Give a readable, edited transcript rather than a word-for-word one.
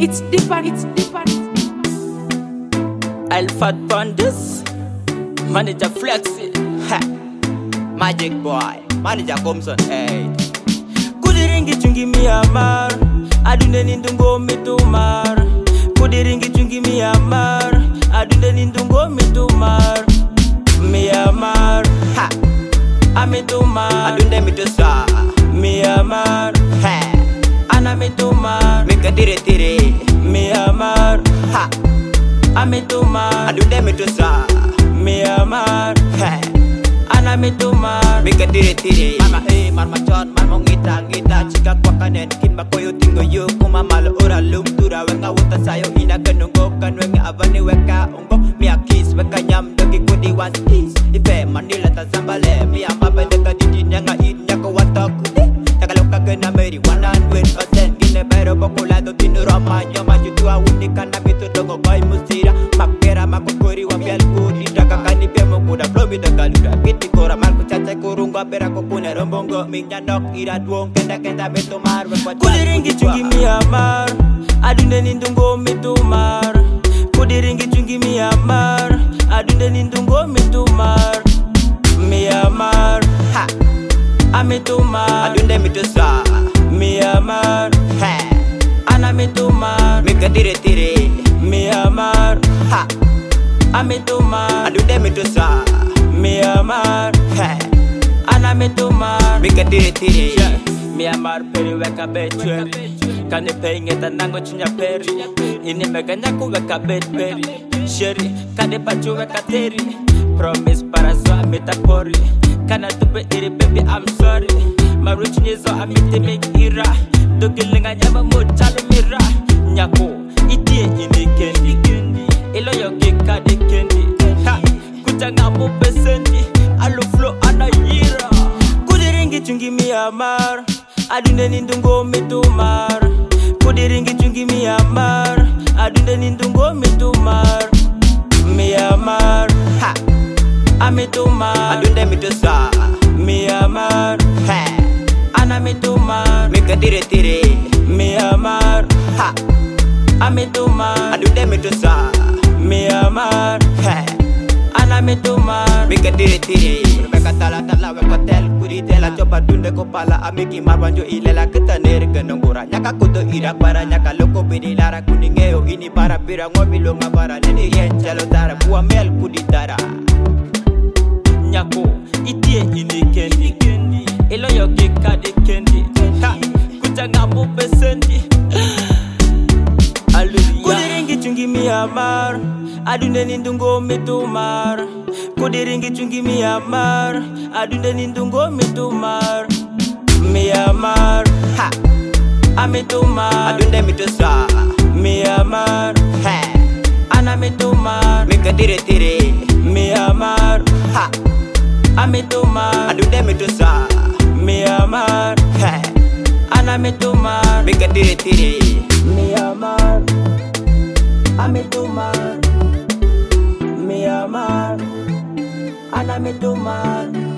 It's different. Alpha Thunders, Manager Flexi, ha. Magic Boy, Manager Comson, hey. Kudiringi chungi miyamar, adunde nindungo mitumar. Kudiringi chungi miyamar, adunde nindungo mitumar. Miyamar, ha. Amitumar, adunde mitusa. Miyamar, ha. Ana mitumar, mika tire. Miyamar, ha. Amitumar, adunde mitusa. Miyamar, ha. Ana mitumar, mika tire. Mama marmachon, marmongita, chika kwa kanen, kin bakoyo tingo yo, kuma malo ora lum tura, wenga wuta sayo ina kanungo, kanwenga avani weka ungo, mia kiss, weka nyam, dogi kudi was is, ife manila tazambale, mia mabendeka didi nyanga nyaka wataku, takaloka gena meri 100%, gine bero boko lado tinu roma, nyoma jutua unika na mitu dogo koi musira, makera makukuri wa miel kudi, taka kani pemo kuda flomi dagaluda, kiti kora marku chacha kurunga pera kokune rombongo, minya nok ira duong kenda mitumar, kudiringi chungi miyamar, adunde nindungo mitumar. Kudiringi chungi miyamar, adunde nindungo mitumar. Miyamar, ha. Amitumar, adunde mitusa. Miyamar, ha. Ana mitumar, mika tire. Miyamar, ha. Amitumar, adunde mitusa. Miyamar, ha. Ana mitumar, mika tire. Miyamar peri weka betweri, kane pengeta nango chinya peri. Ini mega nyaku weka betberi, sheri kane pachu weka teri. Promise para zwa metapori, kana tupe iri baby I'm sorry. Maruchi nyezo amite make ira, dogilenga nyama mochalo mira. Nyako itie ini kendi, ilo yoke kade kendi. Ha, kuchanga mo pesendi, alo flow anayira. Kudiringi chungi miyamar, adunde nindungo mitumar. Kudiringi chungi miyamar, adunde nindungo mitumar. Miyamar, ha. Amitumar, adunde mitusa. Miyamar, ha. Ana mitumar, mika tire. Miyamar, ha. Amitumar, adunde mitusa. Miyamar, ha. Ana mitumar, mika tire. Beka tala weka tel kuri tela coba dunde kopala amiki marwanjo ilela ketanere kenonggora nyaka kuto ira para nyaka loko bini lara kuningeo ini para pira ngomilo ngabara neni rien jalo tara buwa mel kuditara nyako itie ini kendi ilo yoke kade kendi ha kucha ngabu pesendi kudiringi chungi miyamar adunde nindungo mitumar. Kudiringi chungi miyamar, adunde nindungo mitumar. Miyamar, ha. Amitumar, adunde mitusa. Miyamar, ha. Ana mitumar, mika tire. Miyamar, ha. Amitumar, adunde mitusa. Miyamar, ha. Ana mitumar, mika tire. Miyamar, amitumar. Miyamar, ana mitumar.